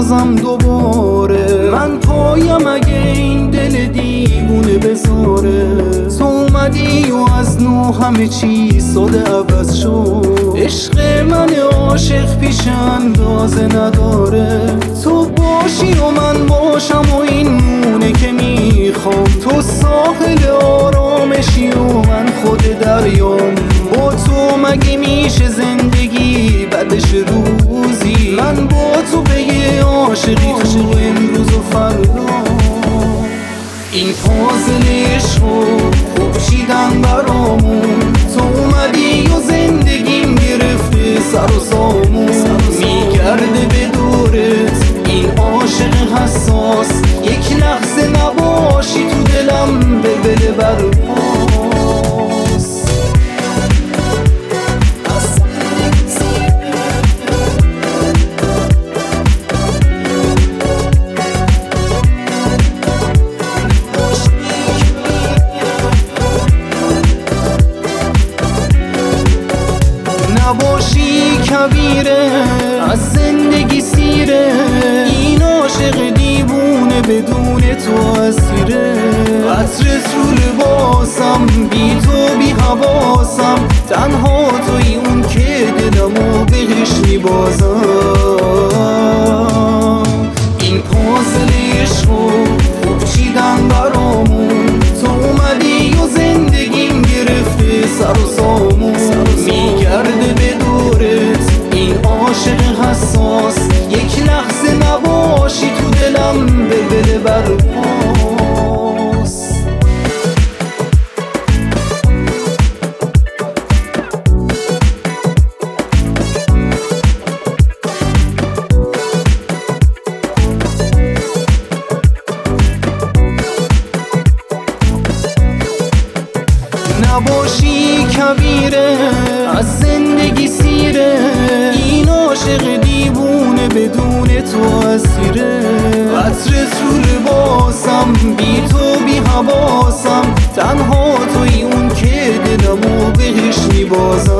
بسازم دوباره. من پایم اگه این دل دیوونه بذاره. تو اومدی و از نو همه چیز ساده عوض شد. عشق من عاشق پیش اندازه نداره. تو باشی و من باشم و این مونه که میخوام. تو ساحل آرامشی و من خود دریام. با تو مگه میشه زندگی بعدش روزی؟ من با تو به یه عاشقی تو امروز و فردا. این پازل عشقو خوب چیدن برامون. تو اومدی و زندگیم گرفته سر و سامون. میگرده به دورت این عاشق حساس. یک لحظه نباشی تو دلم بلبل برپاس. نباشی کبیره از زندگی سیره. این عاشق دیوونه بدون تو اسیره. عطرت رو لباسم بی تو بی حواسم. تنها توی اون که دلمو بهش میبازم. این پازل عشقو خوب چیدن برامون. تو اومدی و زندگیم گرفته سر و سامون. میگرده به دورت این عاشق حساس. یک لحظه نباشی تو دلم بلبل برپاس. نباشی کبیره از زندگی سیره. این عاشق دیوونه بدون تو اسیره. عطرت رو لباسم بی تو بی حواسم. تنها توی اون که دلمو بهش میبازم.